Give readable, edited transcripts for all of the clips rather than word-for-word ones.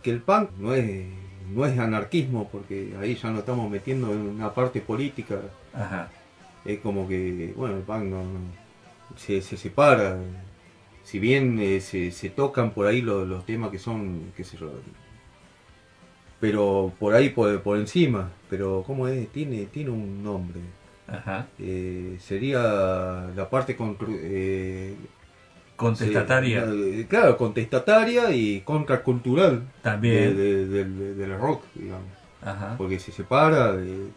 que el punk no es anarquismo, porque ahí ya nos estamos metiendo en una parte política. Ajá. Es como que, bueno, el punk se separa. Si bien se tocan por ahí los temas que son, qué sé yo, pero por ahí por encima. Pero, ¿cómo es? Tiene un nombre. Ajá. Sería la parte Contestataria. claro, contestataria y contracultural También. del rock, digamos. Ajá. Porque se separa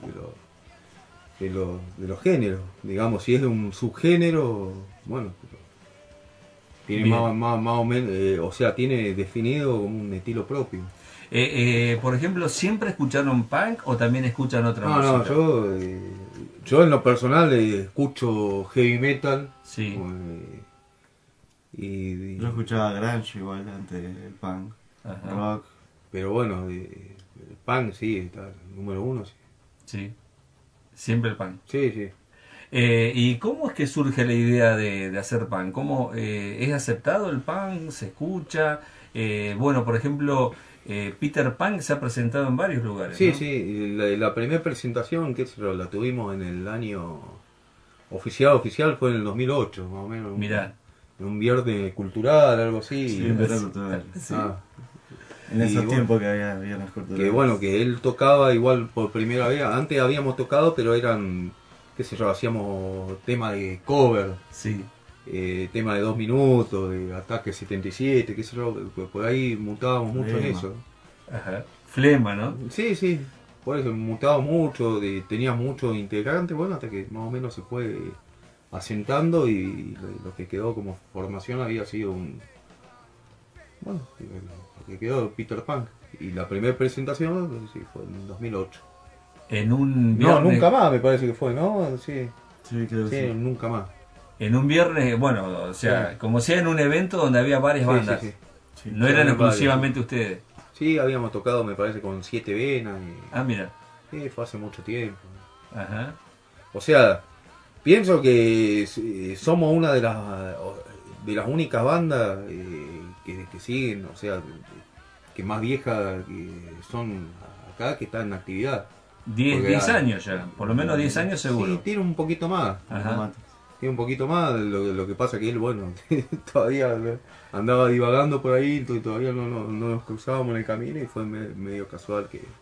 de los géneros. Digamos, si es de un subgénero, bueno, tiene Bien. más o menos, o sea, tiene definido como un estilo propio. Por ejemplo, ¿siempre escucharon punk o también escuchan otra No, música? yo en lo personal escucho heavy metal. Sí. eh, Yo y, escuchaba grunge igual antes del punk, Ajá. rock. pero bueno, el punk sí, está número uno. Sí, Sí. Siempre el punk. sí. Sí. ¿Y cómo es que surge la idea de hacer punk? ¿Cómo es aceptado el punk? ¿Se escucha? Bueno, por ejemplo, Peter Punk se ha presentado en varios lugares, Sí, ¿no? sí, la primera presentación, qué sé yo, la tuvimos en el año oficial fue en el 2008, más o menos, Mirá. en un viernes cultural, algo Sí, así. un verano cultural. Sí. Ah, En y esos bueno, tiempos que había viernes que culturales. bueno, que él tocaba igual por primera vez. Antes habíamos tocado, pero eran, qué sé yo, hacíamos tema de cover, Sí. tema de 2 minutos, de Ataque 77, qué sé yo, por ahí mutábamos mucho en Flema. eso. Ajá. Flema, ¿no? Sí, sí, por eso mutábamos mucho, teníamos muchos integrantes, bueno, hasta que más o menos se fue asentando y lo que quedó como formación había sido bueno, lo que quedó Peter Punk. Y la primera presentación sí, fue en 2008. En un No, viernes, nunca más me parece que fue, ¿no? Sí, Sí, creo que sí, sí. nunca más. bueno, o Sí, sea, como sea en un evento donde había varias sí, sí, bandas. sí. Sí. No Sí, eran habían varios, sí. exclusivamente ustedes. Sí, habíamos tocado, me parece, con Siete Venas. Ah, mira. Sí, fue hace mucho tiempo. Ajá. O sea, pienso que somos una de las únicas bandas que siguen, o sea, que más viejas que son acá, que están en actividad. Porque 10 años ya, por lo menos 10 años sí, seguro. tiene un poquito más. Nunca Ajá. más. Tiene un poquito más. Lo que pasa que él, bueno, todavía andaba divagando por ahí, todavía no nos cruzábamos en el camino y fue medio casual